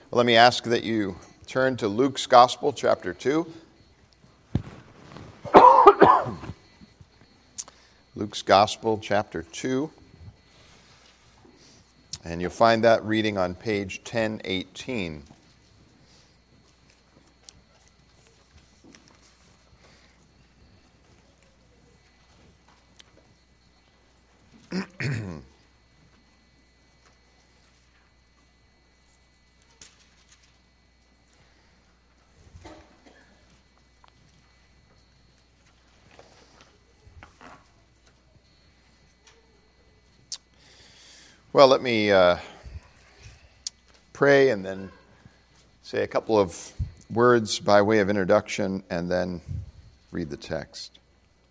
Well, let me ask that you turn to Luke's Gospel, chapter 2. Luke's Gospel, chapter 2. And you'll find that reading on page 1018. Well, let me pray and then say a couple of words by way of introduction and then read the text.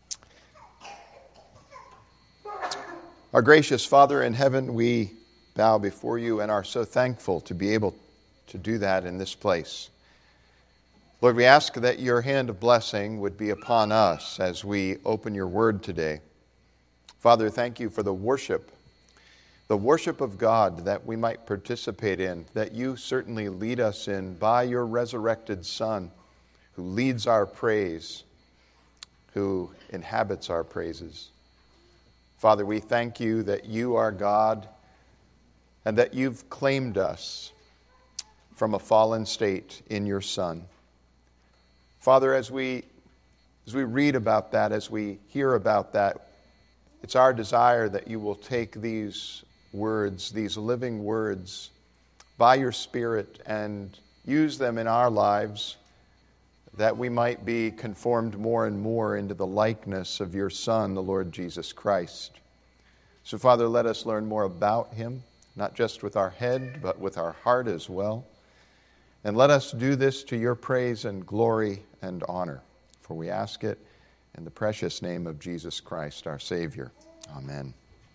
Our gracious Father in heaven, we bow before you and are so thankful to be able to do that in this place. Lord, we ask that your hand of blessing would be upon us as we open your word today. Father, thank you for the worship of God that we might participate in, that you certainly lead us in by your resurrected Son, who leads our praise, who inhabits our praises. Father, we thank you that you are God and that you've claimed us from a fallen state in your Son. Father, as we read about that, as we hear about that, it's our desire that you will take these words, these living words, by your Spirit and use them in our lives that we might be conformed more and more into the likeness of your Son, the Lord Jesus Christ. So, Father, let us learn more about him, not just with our head, but with our heart as well. And let us do this to your praise and glory and honor, for we ask it in the precious name of Jesus Christ, our Savior. Amen.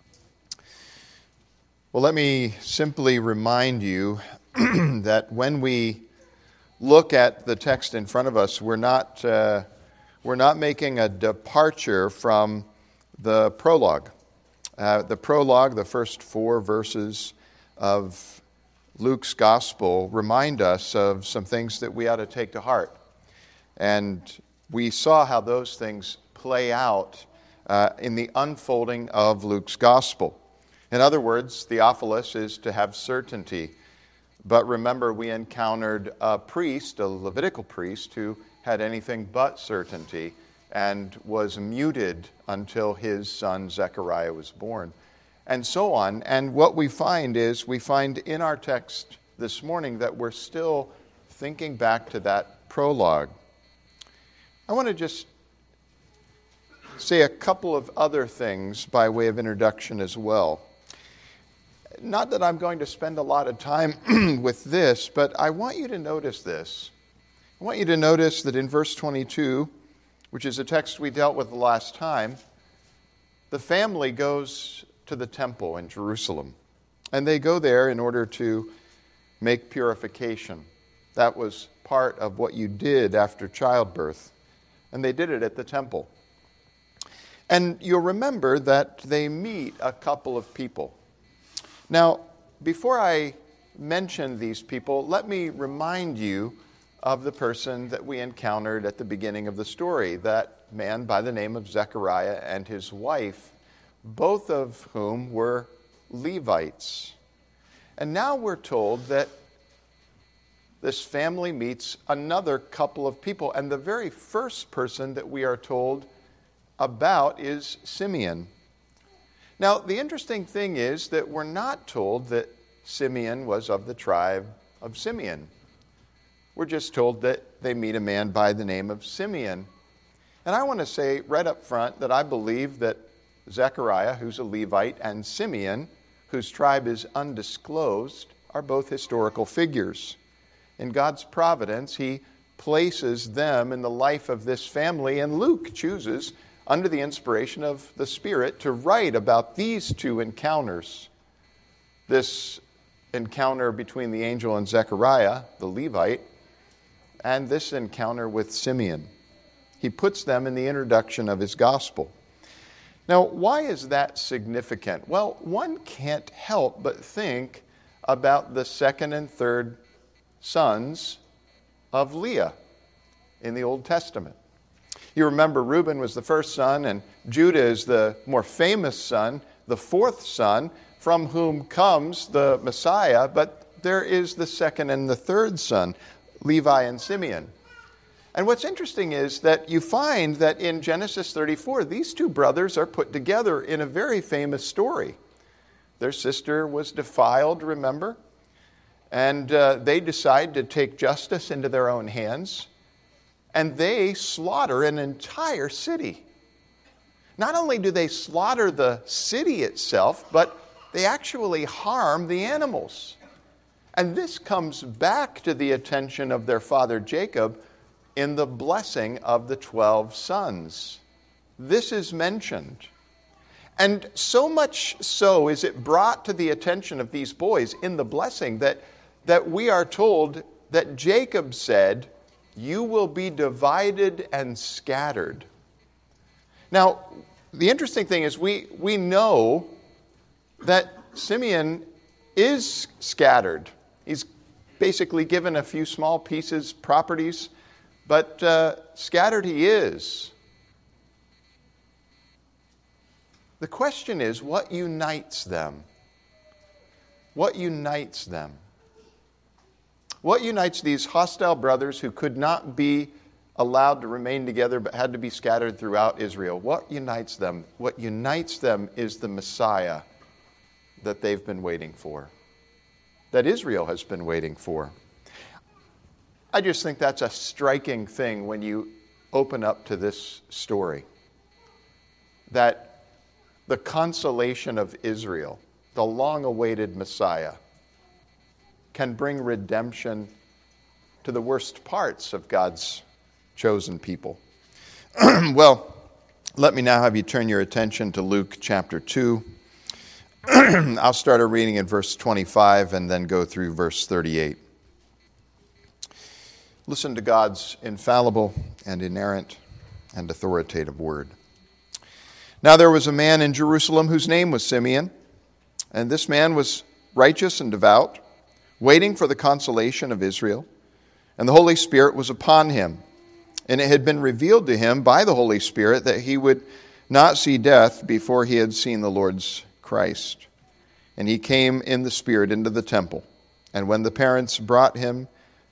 Well, let me simply remind you that when we look at the text in front of us, we're not making a departure from the prologue. The prologue, the first 4 verses of Luke's Gospel, remind us of some things that we ought to take to heart. And we saw how those things play out in the unfolding of Luke's Gospel. In other words, Theophilus is to have certainty. But remember, we encountered a priest, a Levitical priest, who had anything but certainty and was muted until his son Zechariah was born, and so on. And what we find in our text this morning that we're still thinking back to that prologue. I want to just say a couple of other things by way of introduction as well. Not that I'm going to spend a lot of time with this, but I want you to notice this. I want you to notice that in verse 22, which is a text we dealt with the last time, the family goes to the temple in Jerusalem. And they go there in order to make purification. That was part of what you did after childbirth. And they did it at the temple. And you'll remember that they meet a couple of people. Now, before I mention these people, let me remind you of the person that we encountered at the beginning of the story, that man by the name of Zechariah and his wife, both of whom were Levites. And now we're told that this family meets another couple of people, and the very first person that we are told about is Simeon. Now, the interesting thing is that we're not told that Simeon was of the tribe of Simeon. We're just told that they meet a man by the name of Simeon. And I want to say right up front that I believe that Zechariah, who's a Levite, and Simeon, whose tribe is undisclosed, are both historical figures. In God's providence, he places them in the life of this family, and Luke chooses, under the inspiration of the Spirit, to write about these two encounters. This encounter between the angel and Zechariah, the Levite, and this encounter with Simeon. He puts them in the introduction of his gospel. Now, why is that significant? Well, one can't help but think about the second and third sons of Leah in the Old Testament. You remember Reuben was the first son, and Judah is the more famous son, the fourth son, from whom comes the Messiah, but there is the second and the third son, Levi and Simeon. And what's interesting is that you find that in Genesis 34, these two brothers are put together in a very famous story. Their sister was defiled, remember? And they decide to take justice into their own hands, and they slaughter an entire city. Not only do they slaughter the city itself, but they actually harm the animals. And this comes back to the attention of their father Jacob in the blessing of the 12 sons. This is mentioned. And so much so is it brought to the attention of these boys in the blessing that we are told that Jacob said, "You will be divided and scattered." Now, the interesting thing is we know that Simeon is scattered. He's basically given a few small pieces, properties, but scattered he is. The question is, what unites them? What unites them? What unites these hostile brothers who could not be allowed to remain together but had to be scattered throughout Israel? What unites them? What unites them is the Messiah that they've been waiting for, that Israel has been waiting for. I just think that's a striking thing when you open up to this story, that the consolation of Israel, the long-awaited Messiah, can bring redemption to the worst parts of God's chosen people. Well, let me now have you turn your attention to Luke chapter 2. I'll start our reading at verse 25 and then go through verse 38. Listen to God's infallible and inerrant and authoritative word. Now there was a man in Jerusalem whose name was Simeon, and this man was righteous and devout, waiting for the consolation of Israel. And the Holy Spirit was upon him, and it had been revealed to him by the Holy Spirit that he would not see death before he had seen the Lord's Christ. And he came in the Spirit into the temple. And when the parents brought in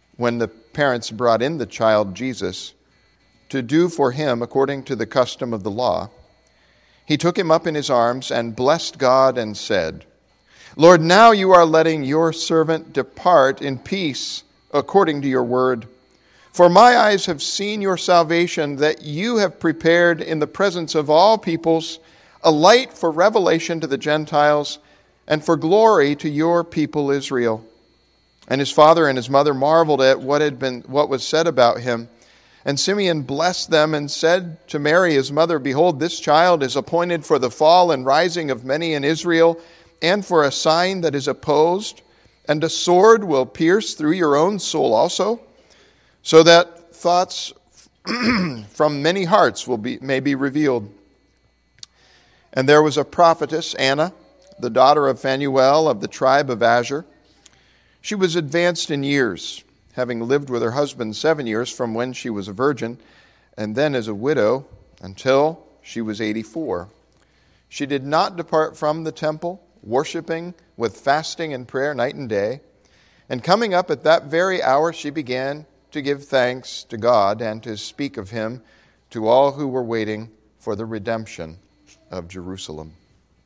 the child Jesus to do for him according to the custom of the law, he took him up in his arms and blessed God and said, "Lord, now you are letting your servant depart in peace according to your word. For my eyes have seen your salvation, that you have prepared in the presence of all peoples a light for revelation to the Gentiles and for glory to your people Israel." And his father and his mother marveled at what was said about him. And Simeon blessed them and said to Mary his mother, "Behold, this child is appointed for the fall and rising of many in Israel, and for a sign that is opposed, and a sword will pierce through your own soul also, so that thoughts from many hearts may be revealed." And there was a prophetess, Anna, the daughter of Phanuel of the tribe of Asher. She was advanced in years, having lived with her husband 7 years from when she was a virgin, and then as a widow until she was 84. She did not depart from the temple, worshiping with fasting and prayer night and day. And coming up at that very hour, she began to give thanks to God and to speak of him to all who were waiting for the redemption of Jerusalem.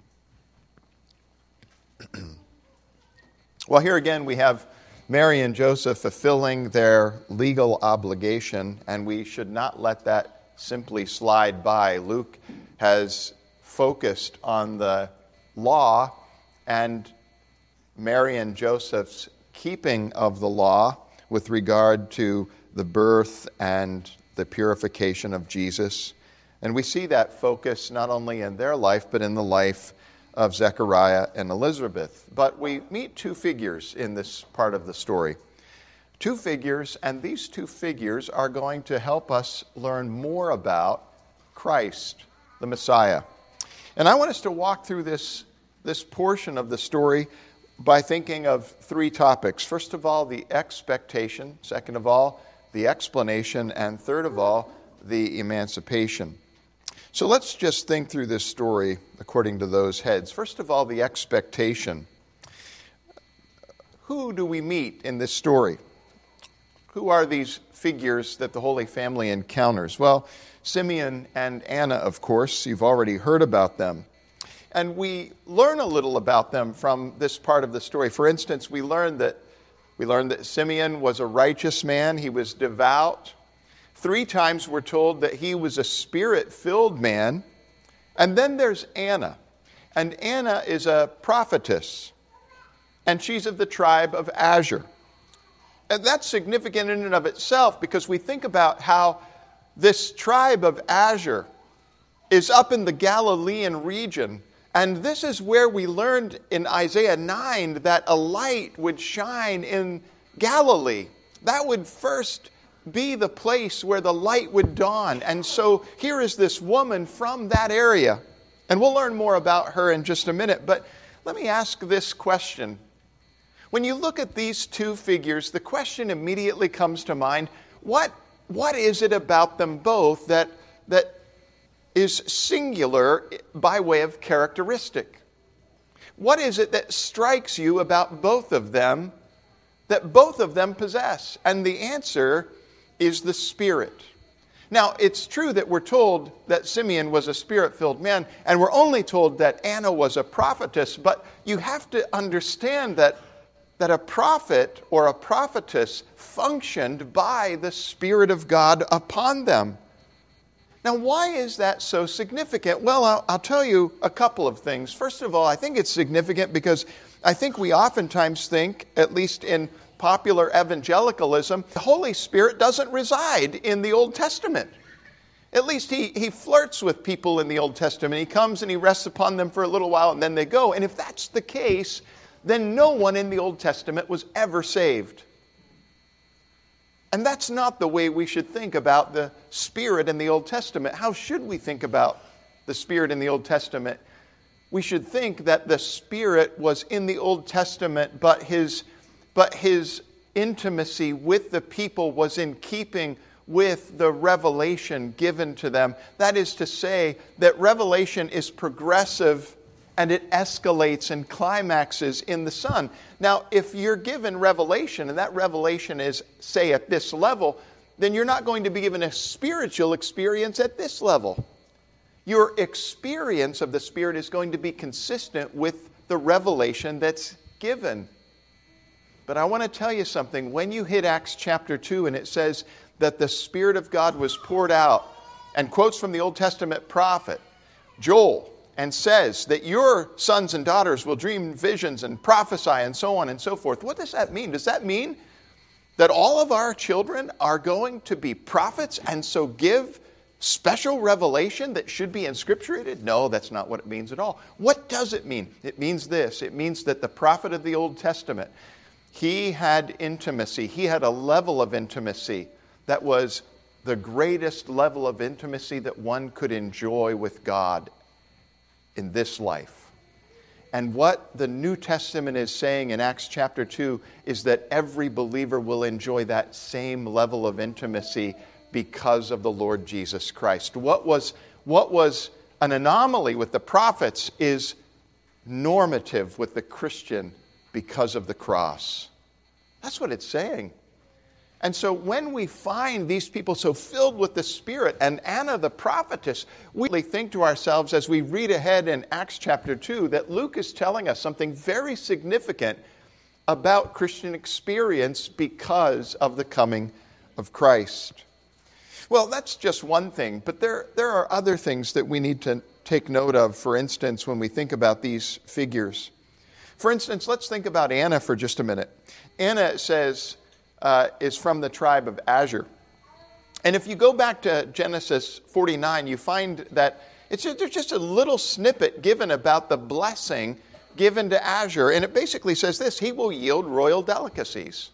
Well, here again we have Mary and Joseph fulfilling their legal obligation, and we should not let that simply slide by. Luke has focused on the law and Mary and Joseph's keeping of the law with regard to the birth and the purification of Jesus. And we see that focus not only in their life, but in the life of Zechariah and Elizabeth. But we meet two figures in this part of the story. Two figures, and these two figures are going to help us learn more about Christ, the Messiah. And I want us to walk through this portion of the story by thinking of three topics. First of all, the expectation. Second of all, the explanation. And third of all, the emancipation. So let's just think through this story according to those heads. First of all, the expectation. Who do we meet in this story? Who are these figures that the Holy Family encounters? Well, Simeon and Anna, of course. You've already heard about them. And we learn a little about them from this part of the story. For instance, we learned that Simeon was a righteous man. He was devout. 3 times we're told that he was a spirit-filled man. And then there's Anna. And Anna is a prophetess. And she's of the tribe of Asher. And that's significant in and of itself because we think about how this tribe of Asher is up in the Galilean region. And this is where we learned in Isaiah 9 that a light would shine in Galilee. That would first be the place where the light would dawn. And so here is this woman from that area. And we'll learn more about her in just a minute. But let me ask this question. When you look at these two figures, the question immediately comes to mind, what is it about them both that is singular by way of characteristic? What is it that strikes you about both of them that both of them possess? And the answer is the Spirit. Now, it's true that we're told that Simeon was a Spirit-filled man, and we're only told that Anna was a prophetess, but you have to understand that a prophet or a prophetess functioned by the Spirit of God upon them. Now, why is that so significant? Well, I'll tell you a couple of things. First of all, I think it's significant because I think we oftentimes think, at least in popular evangelicalism, the Holy Spirit doesn't reside in the Old Testament. At least he flirts with people in the Old Testament. He comes and he rests upon them for a little while and then they go. And if that's the case, then no one in the Old Testament was ever saved. And that's not the way we should think about the Spirit in the Old Testament. How should we think about the Spirit in the Old Testament? We should think that the Spirit was in the Old Testament, but his intimacy with the people was in keeping with the revelation given to them. That is to say, that revelation is progressive and it escalates and climaxes in the Son. Now, if you're given revelation, and that revelation is, say, at this level, then you're not going to be given a spiritual experience at this level. Your experience of the Spirit is going to be consistent with the revelation that's given. But I want to tell you something. When you hit Acts chapter 2 and it says that the Spirit of God was poured out, and quotes from the Old Testament prophet Joel, and says that your sons and daughters will dream visions and prophesy and so on and so forth. What does that mean? Does that mean that all of our children are going to be prophets and so give special revelation that should be inscripturated? No, that's not what it means at all. What does it mean? It means this. It means that the prophet of the Old Testament, he had intimacy. He had a level of intimacy that was the greatest level of intimacy that one could enjoy with God in this life. And what the New Testament is saying in Acts chapter 2 is that every believer will enjoy that same level of intimacy because of the Lord Jesus Christ. What was an anomaly with the prophets is normative with the Christian because of the cross. That's what it's saying. And so when we find these people so filled with the Spirit, and Anna the prophetess, we really think to ourselves as we read ahead in Acts chapter 2 that Luke is telling us something very significant about Christian experience because of the coming of Christ. Well, that's just one thing, but there are other things that we need to take note of, for instance, when we think about these figures. For instance, let's think about Anna for just a minute. Anna, it says, is from the tribe of Asher. And if you go back to Genesis 49, you find that there's just a little snippet given about the blessing given to Asher. And it basically says this: he will yield royal delicacies.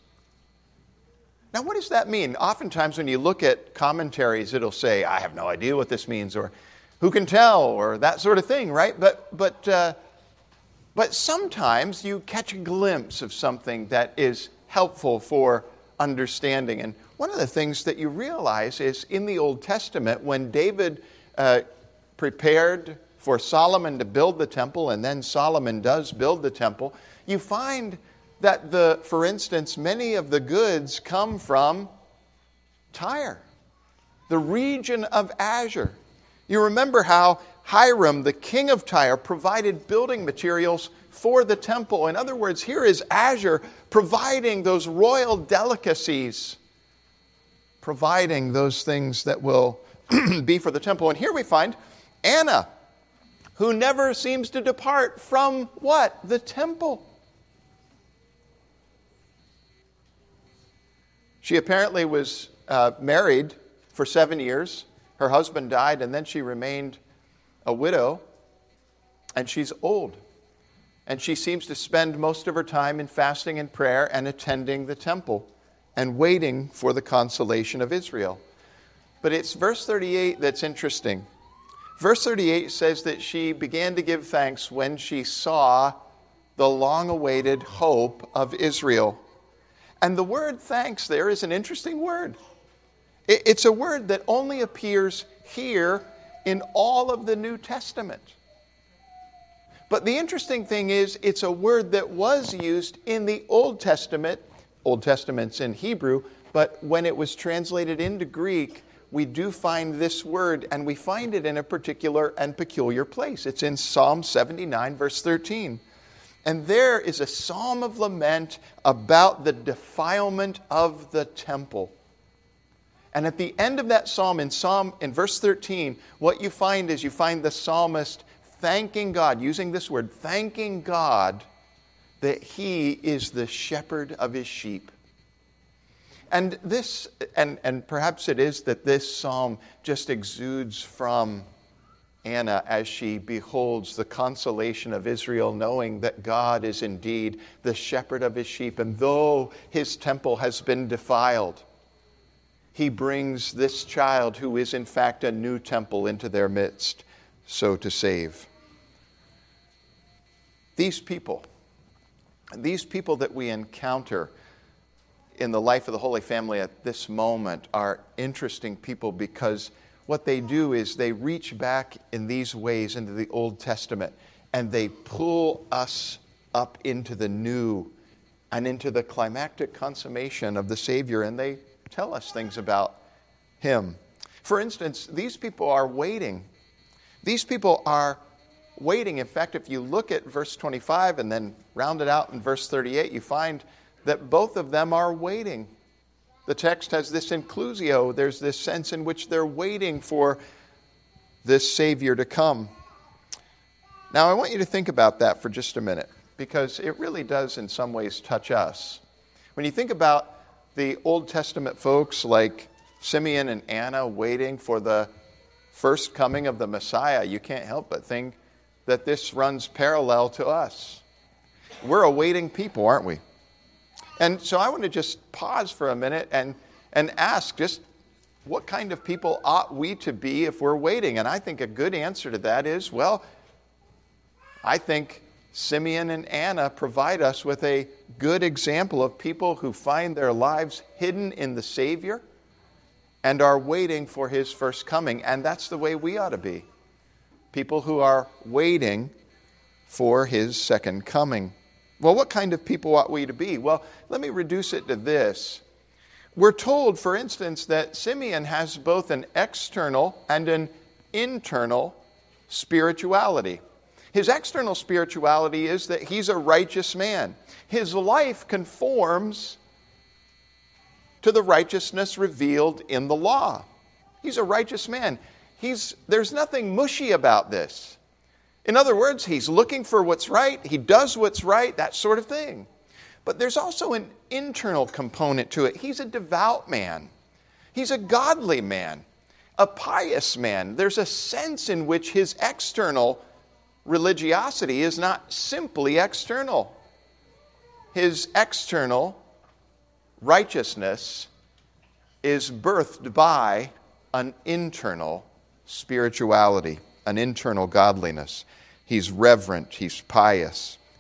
Now, what does that mean? Oftentimes when you look at commentaries, it'll say, I have no idea what this means, or who can tell, or that sort of thing, right? But But sometimes you catch a glimpse of something that is helpful for understanding. And one of the things that you realize is in the Old Testament, when David prepared for Solomon to build the temple, and then Solomon does build the temple, you find that, for instance, many of the goods come from Tyre, the region of Ashur. You remember how Hiram, the king of Tyre, provided building materials for the temple. In other words, here is Ashur providing those royal delicacies, providing those things that will be for the temple. And here we find Anna, who never seems to depart from what? The temple. She apparently was married for 7 years. Her husband died, and then she remained a widow, and she's old. And she seems to spend most of her time in fasting and prayer and attending the temple and waiting for the consolation of Israel. But it's verse 38 that's interesting. Verse 38 says that she began to give thanks when she saw the long-awaited hope of Israel. And the word thanks there is an interesting word. It's a word that only appears here in all of the New Testament. But the interesting thing is, it's a word that was used in the Old Testament. Old Testament's in Hebrew, but when it was translated into Greek, we do find this word, and we find it in a particular and peculiar place. It's in Psalm 79, verse 13. And there is a psalm of lament about the defilement of the temple. And at the end of that psalm, in verse 13, what you find is you find the psalmist thanking God, using this word, thanking God that He is the shepherd of His sheep. And this, and perhaps it is that this psalm just exudes from Anna as she beholds the consolation of Israel, knowing that God is indeed the shepherd of His sheep. And though His temple has been defiled, He brings this child, who is in fact a new temple, into their midst, so to save. These people that we encounter in the life of the Holy Family at this moment are interesting people, because what they do is they reach back in these ways into the Old Testament, and they pull us up into the new and into the climactic consummation of the Savior, and they tell us things about Him. For instance, these people are waiting. These people are waiting. In fact, if you look at verse 25 and then round it out in verse 38, you find that both of them are waiting. The text has this inclusio. There's this sense in which they're waiting for this Savior to come. Now, I want you to think about that for just a minute, because it really does in some ways touch us. When you think about the Old Testament folks like Simeon and Anna waiting for the first coming of the Messiah, you can't help but think that this runs parallel to us. We're a waiting people, aren't we? And so I want to just pause for a minute and ask just what kind of people ought we to be if we're waiting? And I think a good answer to that is, well, I think Simeon and Anna provide us with a good example of people who find their lives hidden in the Savior and are waiting for His first coming. And that's the way we ought to be. People who are waiting for His second coming. Well, what kind of people ought we to be? Well, let me reduce it to this. We're told, for instance, that Simeon has both an external and an internal spirituality. His external spirituality is that he's a righteous man. His life conforms to the righteousness revealed in the law. He's a righteous man. There's nothing mushy about this. In other words, he's looking for what's right, he does what's right, that sort of thing. But there's also an internal component to it. He's a devout man. He's a godly man, a pious man. There's a sense in which his external religiosity is not simply external. His external righteousness is birthed by an internal spirituality, an internal godliness. He's reverent, he's pious.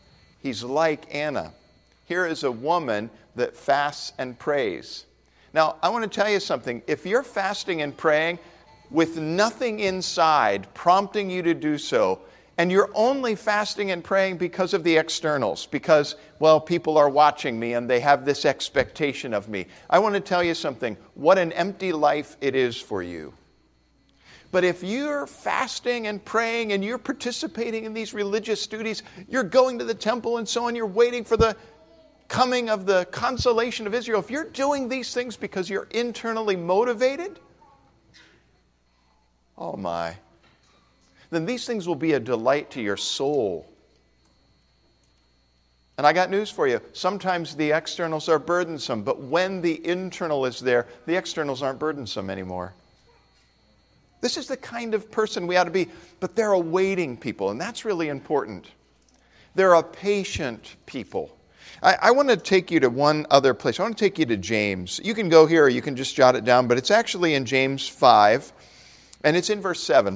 He's like Anna. Here is a woman that fasts and prays. Now, I want to tell you something. If you're fasting and praying with nothing inside prompting you to do so, and you're only fasting and praying because of the externals, because, well, people are watching me and they have this expectation of me, I want to tell you something. What an empty life it is for you. But if you're fasting and praying and you're participating in these religious duties, you're going to the temple and so on, you're waiting for the coming of the consolation of Israel. If you're doing these things because you're internally motivated, oh my, then these things will be a delight to your soul. And I got news for you. Sometimes the externals are burdensome, but when the internal is there, the externals aren't burdensome anymore. This is the kind of person we ought to be, but they're a waiting people, and that's really important. They're a patient people. I want to take you to one other place. I want to take you to James. You can go here or you can just jot it down, but it's actually in James 5, and it's in verse 7.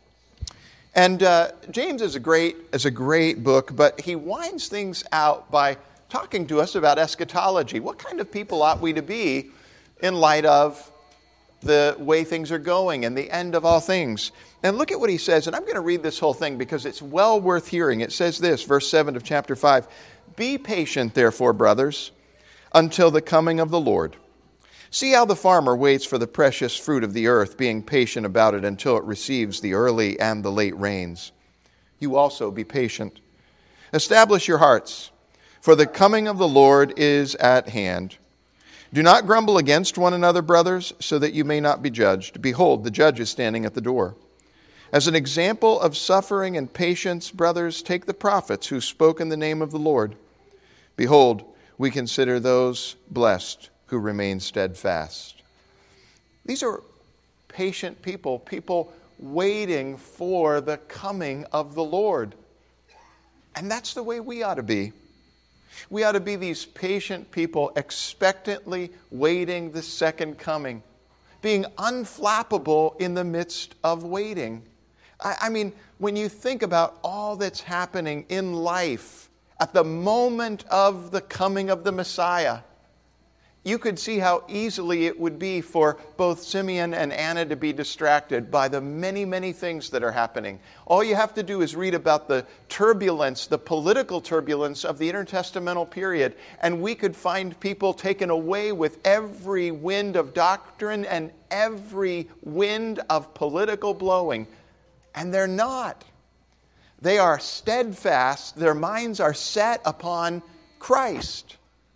And James is a great book, but he winds things out by talking to us about eschatology. What kind of people ought we to be in light of the way things are going and the end of all things? And look at what he says, and I'm going to read this whole thing because it's well worth hearing. It says this, verse 7 of chapter 5, "Be patient, therefore, brothers, until the coming of the Lord. See how the farmer waits for the precious fruit of the earth, being patient about it until it receives the early and the late rains. You also be patient. Establish your hearts, for the coming of the Lord is at hand. Do not grumble against one another, brothers, so that you may not be judged. Behold, the judge is standing at the door. As an example of suffering and patience, brothers, take the prophets who spoke in the name of the Lord. Behold, we consider those blessed who remain steadfast." These are patient people, people waiting for the coming of the Lord. And that's the way we ought to be. We ought to be these patient people, expectantly waiting the second coming, being unflappable in the midst of waiting. I mean, when you think about all that's happening in life at the moment of the coming of the Messiah, you could see how easily it would be for both Simeon and Anna to be distracted by the many, many things that are happening. All you have to do is read about the turbulence, the political turbulence of the intertestamental period, and we could find people taken away with every wind of doctrine and every wind of political blowing. And they're not. They are steadfast. Their minds are set upon Christ.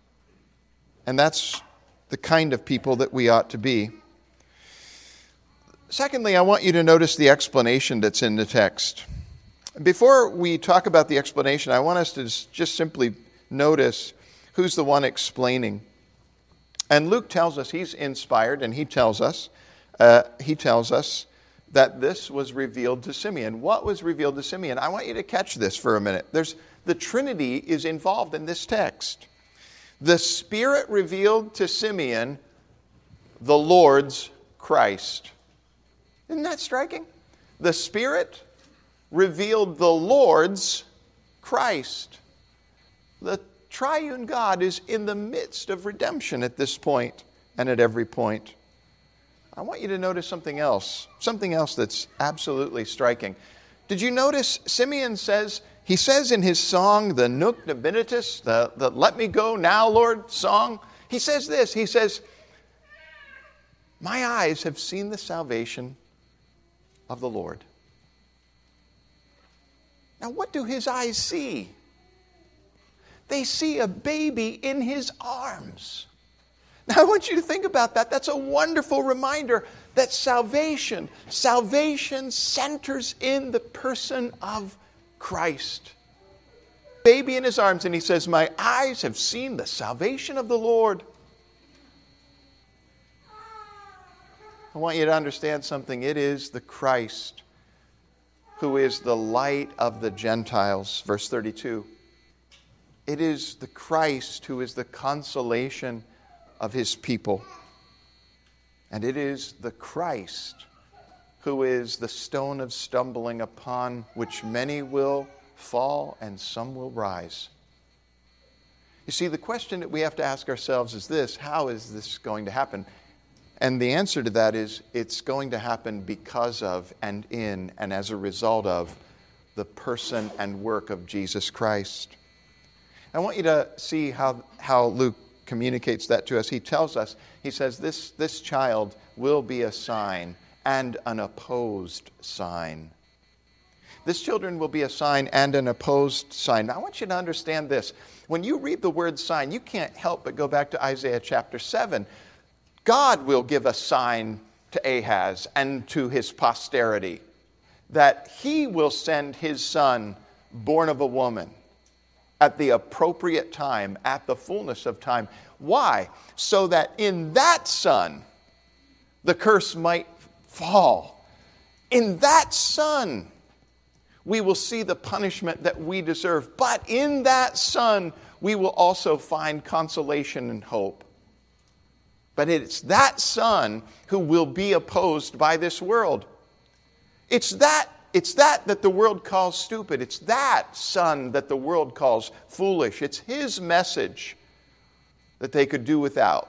And that's the kind of people that we ought to be. Secondly, I want you to notice the explanation that's in the text. Before we talk about the explanation, I want us to just simply notice who's the one explaining. And Luke tells us he's inspired, and he tells us that this was revealed to Simeon. What was revealed to Simeon? I want you to catch this for a minute. The Trinity is involved in this text. The Spirit revealed to Simeon the Lord's Christ. Isn't that striking? The Spirit revealed the Lord's Christ. The triune God is in the midst of redemption at this point and at every point. I want you to notice something else that's absolutely striking. Did you notice Simeon says in his song, the Nunc Dimittis, the Let Me Go Now, Lord song, he says this, he says, "My eyes have seen the salvation of the Lord." Now, what do his eyes see? They see a baby in his arms. Now, I want you to think about that. That's a wonderful reminder that salvation centers in the person of Christ. Baby in his arms, and he says, "My eyes have seen the salvation of the Lord." I want you to understand something. It is the Christ who is the light of the Gentiles. Verse 32. It is the Christ who is the consolation of his people. And it is the Christ who is the stone of stumbling upon which many will fall and some will rise. You see, the question that we have to ask ourselves is this: how is this going to happen? And the answer to that is, it's going to happen because of and in and as a result of the person and work of Jesus Christ. I want you to see how Luke communicates that to us. He tells us, he says, this child will be a sign, and an opposed sign. This children will be a sign and an opposed sign. Now, I want you to understand this. When you read the word sign, you can't help but go back to Isaiah chapter 7. God will give a sign to Ahaz and to his posterity, that he will send his son, born of a woman, at the appropriate time, at the fullness of time. Why? So that in that son, the curse might fall. In that son, we will see the punishment that we deserve. But in that son, we will also find consolation and hope. But it's that son who will be opposed by this world. It's that the world calls stupid. It's that son that the world calls foolish. It's his message that they could do without.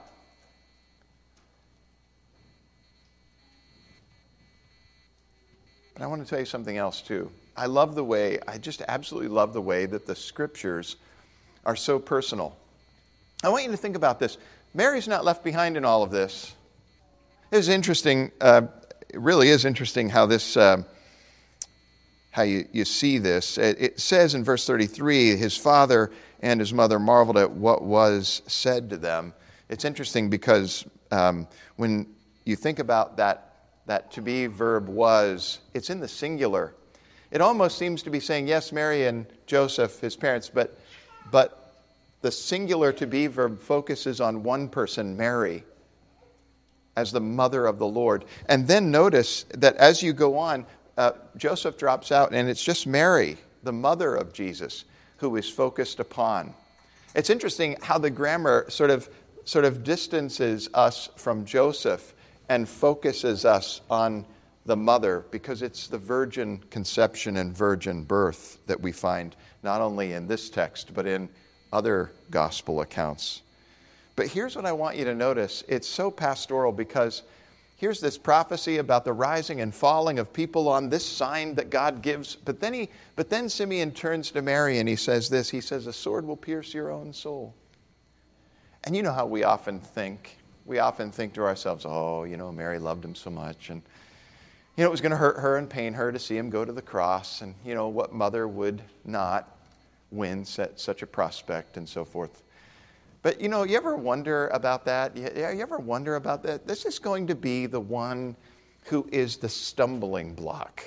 But I want to tell you something else too. I just absolutely love the way that the Scriptures are so personal. I want you to think about this. Mary's not left behind in all of this. It is interesting, it really is interesting how this, how you see this. It says in verse 33, his father and his mother marveled at what was said to them. It's interesting because when you think about that to be verb was, it's in the singular. It almost seems to be saying, yes, Mary and Joseph, his parents, but the singular to be verb focuses on one person, Mary, as the mother of the Lord. And then notice that as you go on, Joseph drops out, and it's just Mary, the mother of Jesus, who is focused upon. It's interesting how the grammar sort of distances us from Joseph and focuses us on the mother, because it's the virgin conception and virgin birth that we find not only in this text, but in other gospel accounts. But here's what I want you to notice. It's so pastoral because here's this prophecy about the rising and falling of people on this sign that God gives. But then Simeon turns to Mary and he says this. He says, a sword will pierce your own soul. And you know how we often think. We often think to ourselves, oh, Mary loved him so much. And, it was going to hurt her and pain her to see him go to the cross. And, what mother would not wince at such a prospect and so forth. But, you ever wonder about that? You ever wonder about that? This is going to be the one who is the stumbling block.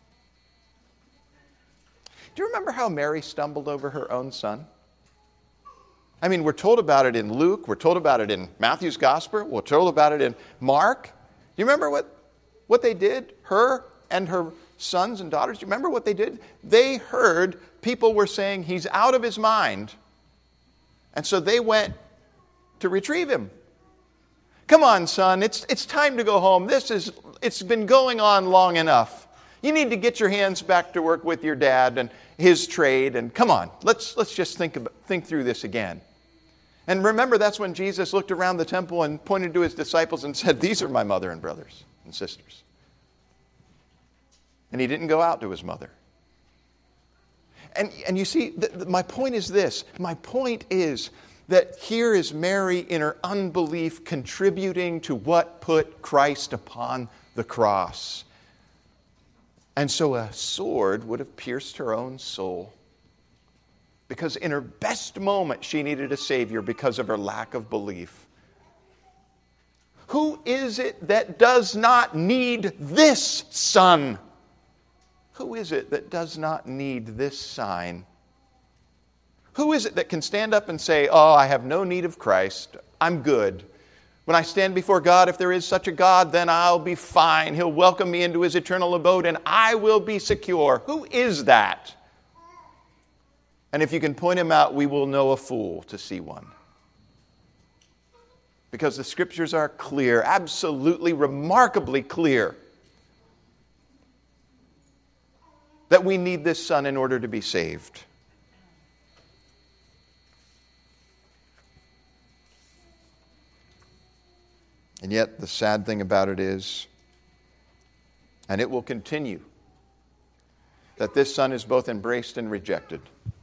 Do you remember how Mary stumbled over her own son? I mean, we're told about it in Luke. We're told about it in Matthew's Gospel. We're told about it in Mark. Do you remember what they did? Her and her sons and daughters. Do you remember what they did? They heard people were saying he's out of his mind. And so they went to retrieve him. Come on, son. It's time to go home. It's been going on long enough. You need to get your hands back to work with your dad and his trade. And come on, let's just think through this again. And remember, that's when Jesus looked around the temple and pointed to his disciples and said, these are my mother and brothers and sisters. And he didn't go out to his mother. And you see, my point is this. My point is that here is Mary in her unbelief contributing to what put Christ upon the cross. And so a sword would have pierced her own soul. Because in her best moment, she needed a Savior because of her lack of belief. Who is it that does not need this son? Who is it that does not need this sign? Who is it that can stand up and say, oh, I have no need of Christ. I'm good. When I stand before God, if there is such a God, then I'll be fine. He'll welcome me into his eternal abode and I will be secure. Who is that? And if you can point him out, we will know a fool to see one. Because the Scriptures are clear, absolutely remarkably clear, that we need this son in order to be saved. And yet the sad thing about it is, and it will continue, that this son is both embraced and rejected.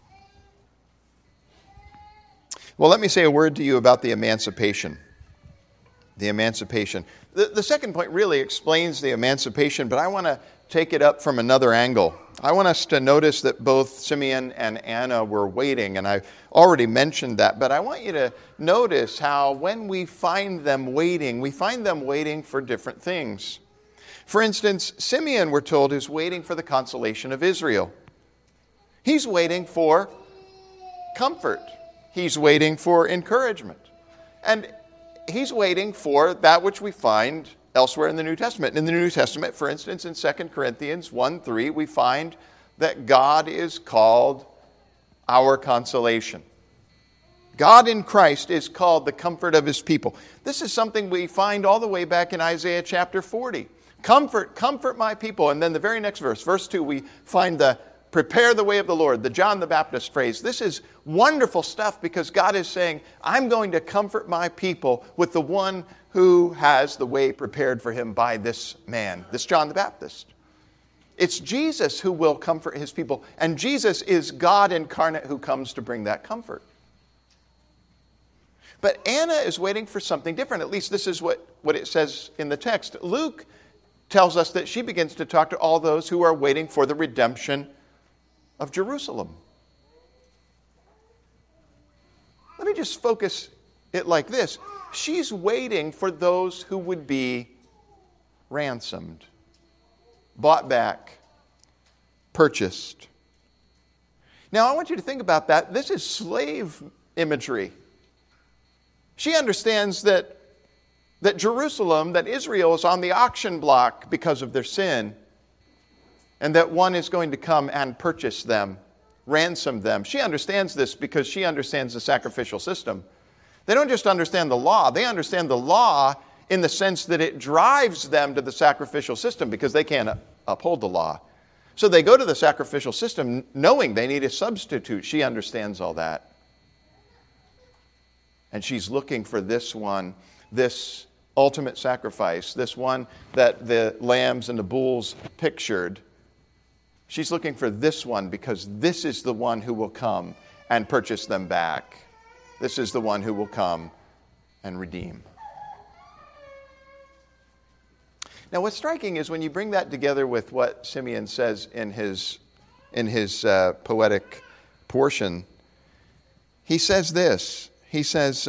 Well, let me say a word to you about the emancipation. The emancipation. The second point really explains the emancipation, but I want to take it up from another angle. I want us to notice that both Simeon and Anna were waiting, and I already mentioned that, but I want you to notice how when we find them waiting for different things. For instance, Simeon, we're told, is waiting for the consolation of Israel. He's waiting for comfort. He's waiting for encouragement. And he's waiting for that which we find elsewhere in the New Testament. In the New Testament, for instance, in 2 Corinthians 1:3, we find that God is called our consolation. God in Christ is called the comfort of his people. This is something we find all the way back in Isaiah chapter 40. Comfort my people. And then the very next verse, verse 2, we find the prepare the way of the Lord, the John the Baptist phrase. This is wonderful stuff because God is saying, I'm going to comfort my people with the one who has the way prepared for him by this man, this John the Baptist. It's Jesus who will comfort his people, and Jesus is God incarnate who comes to bring that comfort. But Anna is waiting for something different. At least this is what it says in the text. Luke tells us that she begins to talk to all those who are waiting for the redemption of Jerusalem. Let me just focus it like this. She's waiting for those who would be ransomed, bought back, purchased. Now, I want you to think about that. This is slave imagery. She understands that Jerusalem, that Israel is on the auction block because of their sin, and that one is going to come and purchase them, ransom them. She understands this because she understands the sacrificial system. They don't just understand the law, they understand the law in the sense that it drives them to the sacrificial system because they can't uphold the law. So they go to the sacrificial system knowing they need a substitute. She understands all that. And she's looking for this one, this ultimate sacrifice, this one that the lambs and the bulls pictured. She's looking for this one because this is the one who will come and purchase them back. This is the one who will come and redeem. Now, what's striking is when you bring that together with what Simeon says in his poetic portion, he says this. He says,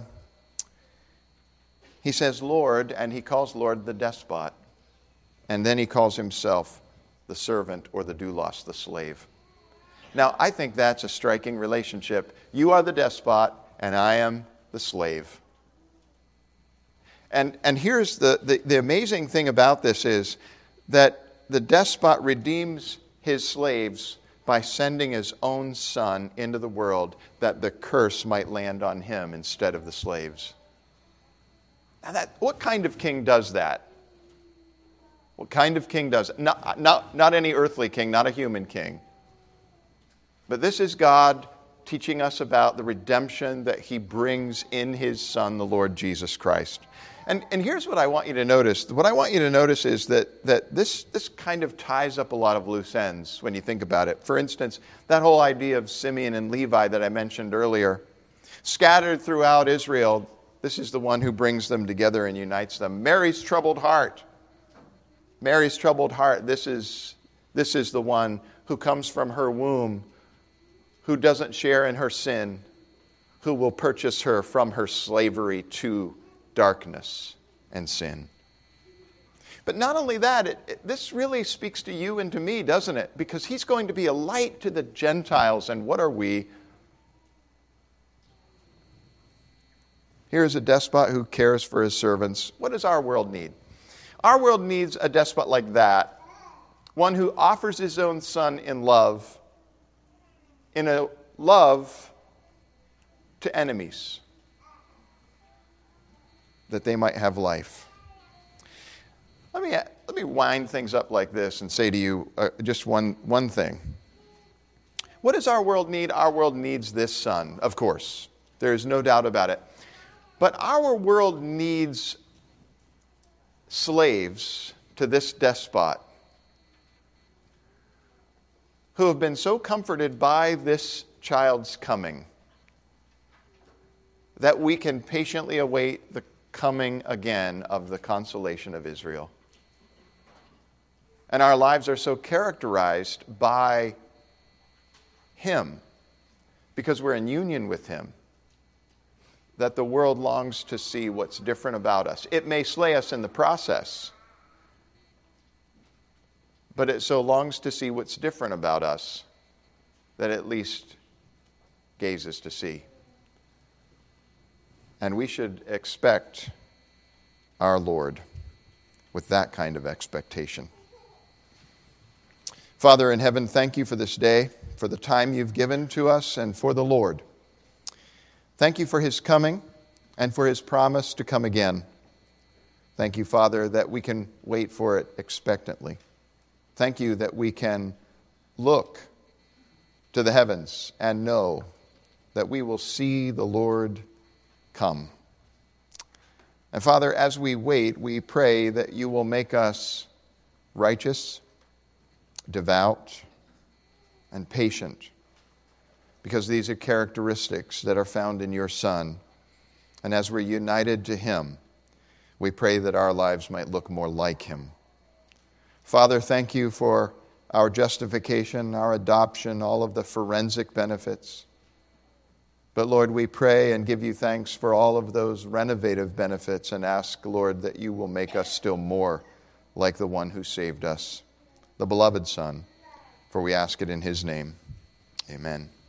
Lord, and he calls Lord the despot. And then he calls himself the servant or the doulos, the slave. Now, I think that's a striking relationship. You are the despot, and I am the slave. And here's the amazing thing about this is that the despot redeems his slaves by sending his own son into the world that the curse might land on him instead of the slaves. Now what kind of king does that? What kind of king does it? Not any earthly king, not a human king. But this is God teaching us about the redemption that he brings in his Son, the Lord Jesus Christ. And here's what I want you to notice. What I want you to notice is that this kind of ties up a lot of loose ends when you think about it. For instance, that whole idea of Simeon and Levi that I mentioned earlier. Scattered throughout Israel, this is the one who brings them together and unites them. Mary's troubled heart. Mary's troubled heart. This is the one who comes from her womb, who doesn't share in her sin, who will purchase her from her slavery to darkness and sin. But not only that, this really speaks to you and to me, doesn't it? Because he's going to be a light to the Gentiles, and what are we? Here's a despot who cares for his servants. What does our world need? Our world needs a despot like that, one who offers his own son in love, in a love to enemies, that they might have life. Let me wind things up like this and say to you just one thing. What does our world need? Our world needs this son, of course. There is no doubt about it. But our world needs slaves to this despot, who have been so comforted by this child's coming that we can patiently await the coming again of the consolation of Israel. And our lives are so characterized by Him, because we're in union with Him, that the world longs to see what's different about us. It may slay us in the process, but it so longs to see what's different about us that at least gazes to see. And we should expect our Lord with that kind of expectation. Father in heaven, thank you for this day, for the time you've given to us, and for the Lord. Thank you for His coming and for His promise to come again. Thank you, Father, that we can wait for it expectantly. Thank you that we can look to the heavens and know that we will see the Lord come. And Father, as we wait, we pray that you will make us righteous, devout, and patient, because these are characteristics that are found in your Son. And as we're united to Him, we pray that our lives might look more like Him. Father, thank you for our justification, our adoption, all of the forensic benefits. But Lord, we pray and give you thanks for all of those renovative benefits, and ask, Lord, that you will make us still more like the one who saved us, the beloved Son, for we ask it in His name. Amen.